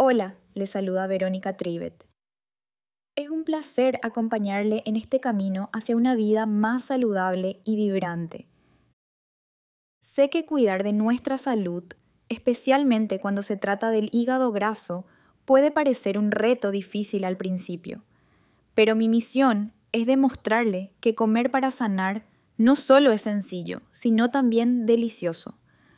Hola, le saluda Verónica Trivet. Es un placer acompañarle en este camino hacia una vida más saludable y vibrante. Sé que cuidar de nuestra salud, especialmente cuando se trata del hígado graso, puede parecer un reto difícil al principio, pero mi misión es demostrarle que comer para sanar no solo es sencillo, sino también delicioso.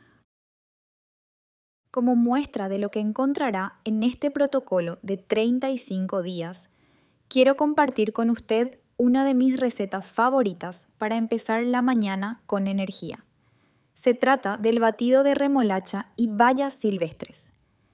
Como muestra de lo que encontrará en este protocolo de 35 días, quiero compartir con usted una de mis recetas favoritas para empezar la mañana con energía. Se trata del batido de remolacha y bayas silvestres.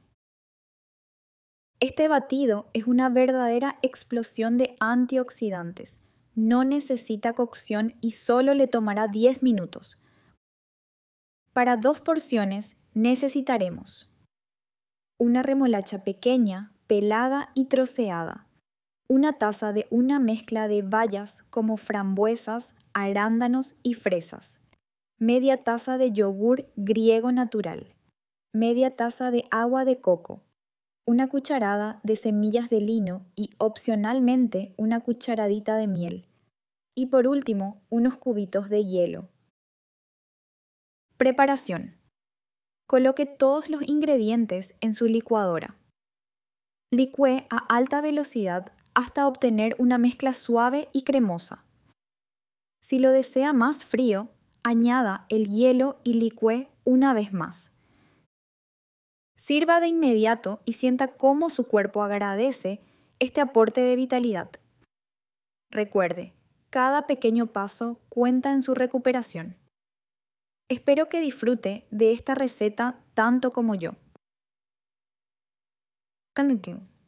Este batido es una verdadera explosión de antioxidantes. No necesita cocción y solo le tomará 10 minutos. Para 2 porciones necesitaremos una remolacha pequeña, pelada y troceada, una taza de una mezcla de bayas como frambuesas, arándanos y fresas, media taza de yogur griego natural, media taza de agua de coco, una cucharada de semillas de lino y opcionalmente una cucharadita de miel. Y por último, unos cubitos de hielo. Preparación. Coloque todos los ingredientes en su licuadora. Licúe a alta velocidad hasta obtener una mezcla suave y cremosa. Si lo desea más frío, añada el hielo y licúe una vez más. Sirva de inmediato y sienta cómo su cuerpo agradece este aporte de vitalidad. Recuerde, cada pequeño paso cuenta en su recuperación. Espero que disfrute de esta receta tanto como yo. Continue.